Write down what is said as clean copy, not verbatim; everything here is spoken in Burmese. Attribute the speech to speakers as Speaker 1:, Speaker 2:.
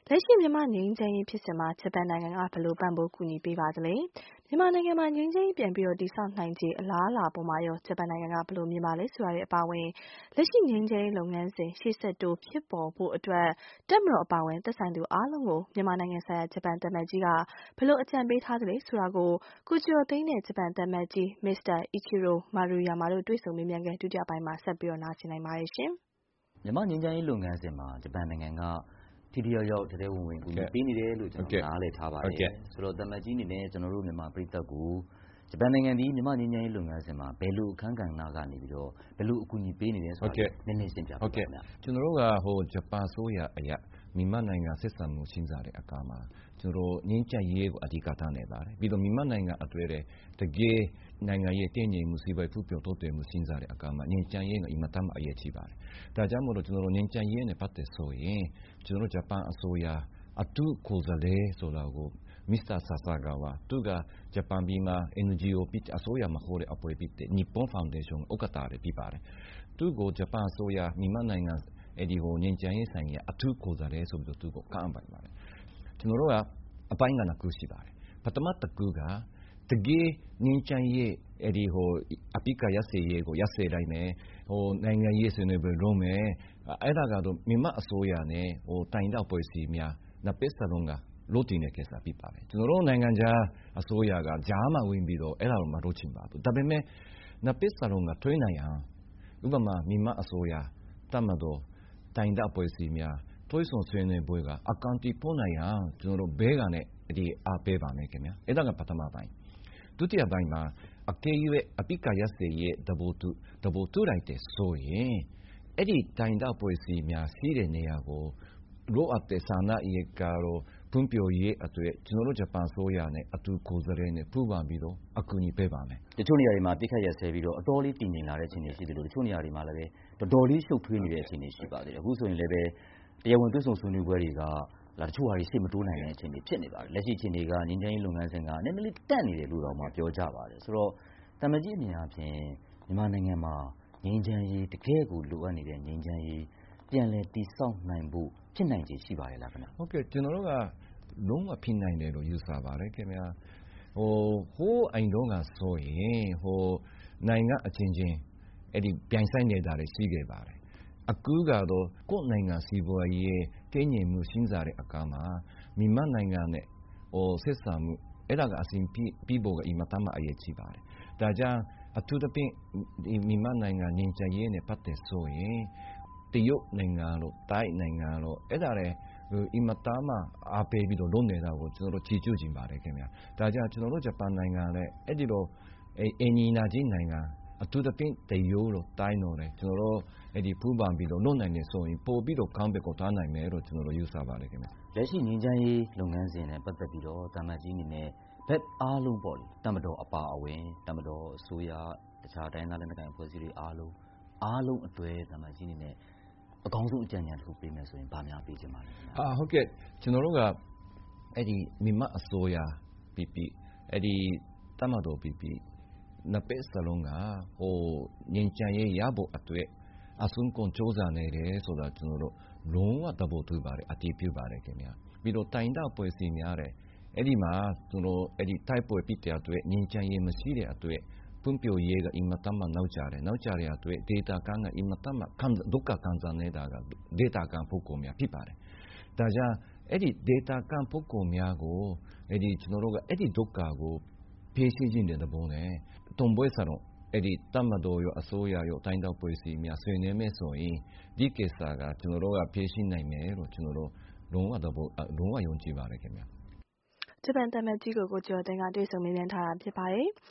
Speaker 1: လက်ရှိမြန်မာငြိမ်းချမ်းရေးဖြစ်စဉ်မှာဂျပန်နိုင်ငံကဘယ်လိုပံ့ပိုးကူညီပေးပါသလဲမြန်မာနိုင်ငံမှာငြိမ်းချမ်းရေးပြန်ပြီးတည်ဆောက်နိုင်ခြေအလားအလာပေါ်မှာရောဂျပန်နိုင်ငံကဘယ်လိုမြင်ပါလဲဆိုတာတွေအပါအဝင်လက်ရှိငြိမ်းချမ်းရေးလုပ်ငန်းစဉ်ရှေ့ဆက်တိုးဖြစ်ပေါ်ဖို့အတွက်တပ်မတော်အပါအဝင်သက်ဆိုင်သူအားလုံးကိုမြန်မာနိုင်ငံဆိုင်ရာဂျပန်သံအမတ်ကြီးကဘယ်လိုအကြံပေးထားသလဲဆိုတာကိုကျော်သိန်းနဲ့ဂျပန်သံအမတ်ကြီး Mr. Ichiro Maruyama တို့တွေ့ဆုံမေးမြန်းခန်းဒုတိယပိုင်းမှာဆက်ပြီးနားဆင်နိုင်ပါတယ်ရှင်
Speaker 2: မြန်မာငြိမ်းချမ်းရေးလုပ်ငန်းစဉ်မှာဂျပန်နိုင်ငံကထိထိရောက်ရောက်ထဲထဲဝင်ဝင်ကူညီပေးနေတယ်လို့ကျွန်တော်နားလည်ထားပါတယ်ဆိုတော့တမန်ကြီးအနေနဲ့ကျွန်တော်တို့မြန်မာပြည်သက်ကိုဂျပန်နိုင်ငံဒီမြန်မာငြိမ်းချမ်းရေးလုပ်ငန်းစဉ်မှာဘယ်လိုအခမ်းကဏ္ဍကနေပြီးတော့ဘယ်လိုအကူအညီပေးနေလဲဆိုတာနည်းနည်းရှင်းပြပါခင်ဗျာ
Speaker 3: ကျွန်တော်တို့ကဂျပန်ဆိုရအရာမြန်မာနိုင်ငံဆက်ဆံမှုစဉ်းစားတဲ့အခါမှာကျွန်တော်ငြိမ်းချမ်းရေးကိုအဓိကထားနေပါတယ်ပြီးတော့မြန်မာနိုင်ငံအတွင်းတကယ်နိုင်ငံရဲ့တည်ငြိမ်မှုစီးပွားရေးဖွံ့ဖြိုးတိုးတက်မှုစဉ်းစားတဲ့အခါမှာငြိမ်းချမ်းရေးကအင်မတန်အရေးကြီးပါတယ်ဒါကြောင့်မို့လို့ကျွန်တော်ငြိမ်းချမ်းရေးနဲ့ပတ်သက်ဆိုရင်ကျွန်တော်ဂျပန်အစိုးရအထူးကိုယ်စားလှယ်ဆိုတာကိုမစ္စတာဆာဆာကာဝါသူကဂျပန်ပြည်မှာ NGO အစိုးရမဟုတ်တဲ့အဖွဲ့ဖြစ်တဲ့日本ファンデーションဥက္ကဋ္ဌတွေဖြစ်ပါတယ်သူကိုဂျပန်အစိုးရမြန်မာနိုင်ငံငြိမ်းချမ်းရေးဆိုင်ရာအထူးကိုယ်စားလှယ်ဆိုပြီးသူကိုခန့်အပ်ပါတယ်ကျွန်တော်တို့ကအပိုင်းကနှစ်ခုရှိပါတယ်ပထမတစ်ခုကတကယ်ငြိမ်းချမ်းရေးအပစ်အခတ်ရပ်စဲရေးကိုရပ်စဲလိုက်မယ်နိုင်ငံရေးဆွေးနွေးပွဲလုပ်မယ်အဲ့ဒါကတော့မြန်မာအစိုးရနဲ့တိုင်းဒေသအဖွဲ့အစည်းများနှစ်ဖက်စလုံးကလုပ်တင်တဲ့ကိစ္စဖြစ်ပါတယ်ကျွန်တော်တို့နိုင်ငံခြားအစိုးရကကြားမှာဝင်ပြီးတော့အဲ့ဒါကိုမလုပ်ချင်ပါဘူးဒါပေမဲ့နှစ်ဖက်စလုံးကထွေးနိုင်အောင်ဥပမာမြန်မာအစိုးရတပ်မတော်တိုင်းဒေသအဖွဲ့အစည်းများတွေ့ဆုံဆွေးနွေးပွဲကအကောင့်တွေပေါ်နိုင်အောင်ကျွန်တော်တို့ဘဲကနေအားပေးပါမယ်ခင်ဗျာအဲ့ဒါကပထမပိုင်းဒုတိယပိုင်းမှာအကယ်၍အပစ်အခတ်ရပ်စဲရေးသဘောတူလိုက်တဲ့ဆိုရင်အဲ့ဒီတိုင်းဒေသအဖွဲ့အစည်းများရှိတဲ့နေရာကိုလိုအပ်တဲ့စာနာရေးကတော့ဖွံ့ဖြိုးရေးအတွက်ကျွန်တော်တို့ဂျပန်အစိုးရနဲ့အတူကိုယ်စားလှယ်နဲ့ပူးပေါင်းပြီးတော့အကူအညီပေးပါမယ်
Speaker 2: တချို့နေရာတွေမှာအပစ်အခတ်ရပ်စဲပြီးတော့အတော်လေးတည်ငြိမ်လာတဲ့အခြေအနေရှိတယ်လို့တချို့နေရာတွေမှာလည်းတော်တော်လေးရှုပ်ထွေးနေတဲ့အခြေအနေရှိပါသေးတယ်အခုဆိုရင်လည်းတရားဝင်တွေ့ဆုံဆွေးနွေးပွဲတွေကတချို့ဟာတွေရှေ့မတိုးနိုင်တဲ့အခြေအနေဖြစ်နေပါတယ်လက်ရှိအခြေအနေကငြိမ်းချမ်းရေးလုပ်ငန်းစဉ်ကနည်းနည်းလေးတက်နေတယ်လို့တော့ပြောကြပါတယ်ဆိုတော့တမန်ကြီးအမြင်အရမြန်မာနိုင်ငံမှာငြိမ်းချမ်းရေးတကယ်ကိုလိုအပ်နေတဲ့ငြိမ်းချမ်းရေးပြန်လည်တည်ဆောက်နိုင်ဖို့ဖြစ်နိုင်ခြေရှိပါတယ်လားခင်ဗျာ
Speaker 3: ဟုတ်ကဲ့ကျွန်တော်တို့ကလုံးဝဖြစ်နိုင်တယ်လို့ယူဆပါတယ်ခင်ဗျာအိမ်တော်ကဆိုရင်နိုင်ငံအချင်းချင်းပြိုင်ဆိုင်နေတာတွေရှိခဲ့ပါတယ်အခုကတော့ကိုယ့်နိုင်ငံစီးပွားရေးတည်ငြိမ်မှုစဉ်းစားတဲ့အခါမှာမြန်မာနိုင်ငံနဲ့ဆက်ဆံမှုအဲ့ဒါကအစဉ်ပြေဖို့ကအင်မတန်မှအရေးကြီးပါတယ်ဒါကြောင့်အထူးသဖြင့်မြန်မာနိုင်ငံငြိမ်းချမ်းရေးနဲ့ပတ်သက်ဆိုရင်တရုတ်နိုင်ငံလို့တိုင်းနိုင်ငံလို့အဲ့ဒါလည်းအင်မတန်မှအားပေးပြီးတော့လုပ်နေတာကိုကျွန်တော်တို့ချီးကျူးချင်ပါတယ်ခင်ဗျာဒါကြောင့်ကျွန်တော်တို့ဂျပန်နိုင်ငံလည်းအဲ့ဒီလိုအင်နီနာချင်းနိုင်ငံအထူးသဖြင့်တရုတ်လို့တိုင်းလို့လည်းကျွန်တော်တို့ပူးပေါင်းပြီးတော့လုပ်နိုင်နေဆိုရင်ပို့ပြီးတော့ကောင်းဘက်ကိုသွားနိုင်မယ်လို့ကျွန်တော်တို့ယူဆပါတယ်ခင်ဗျာ
Speaker 2: လက်ရှိငြိမ်းချမ်းရေးလုပ်ငန်းစဉ်နဲ့ပတ်သက်ပြီးတော့တာမန်ကြီးအနေနဲ့ဘက်အားလုံးပေါ့လေတပ်မတော်အပါအဝင်တပ်မတော်အစိုးရတခြားတိုင်းသားလက်နက်ကိုင်အဖွဲ့အစည်းတွေအားလုံးအတွက်တာမန်ကြီးအနေနဲ့အကောင်းဆုံးအကြံဉာဏ်တစ်ခုပေးမယ်ဆိုရင်ဗာများပေးချင်ပါလဲ
Speaker 3: ဟုတ်ကဲ့ကျွန်တော်တို့ကမြန်မာအစိုးရPPတပ်မတော်PPနှစ်ဖက်စလုံးကငြိမ်းချမ်းရေးရဖို့အတွက်အစွမ်းကုန်စ조사နေတယ်ဆိုတာကျွန်တော်တို့လုံးဝသဘောတူပါတယ်အတည်ပြုပါတယ်ခင်ဗျာပြီးတော့တိုင်းဒေသအဖွဲ့အစည်းများတဲ့အဲ့ဒီမှာကျွန်တော်တိုက်ပွဲဖြစ်တဲ့အတွက်ငြိမ်းချမ်းရေးမရှိတဲ့အတွက်ဖွံ့ဖြိုးရေးကအင်မတန်မှနောက်ကျတဲ့အတွက်ဒေတာကန်ကအင်မတန်မှဒုက္ခခံစားနေတာကဒေတာကန်ပုဂ္ဂိုလ်များဖြစ်ပါတယ်ဒါကြောင့်အဲ့ဒီဒေတာကန်ပုဂ္ဂိုလ်များကိုကျွန်တော်တို့ကအဲ့ဒီဒုက္ခကိုဖြေရှင်းခြင်းတဲ့သဘောနဲ့တုံ့ပွဲစလုံးတပ်မတော်ရောအစိုးရရောတိုင်းဒေသအဖွဲ့အစည်းများဆွေးနွေးမယ်ဆိုရင်ဒီကိစ္စကကျွန်တော်တို့ကဖြေရှင်းနိုင်မယ်လို့ကျွန်တော်တို့လုံးဝယုံကြည်ပါတယ်ခင်ဗျာ
Speaker 1: ဂျပန်သံအမတ်ကြီးကိုကျော်သိန်းကတွေ့ဆုံမေးမြန်းထားတာဖြစ်ပါတယ်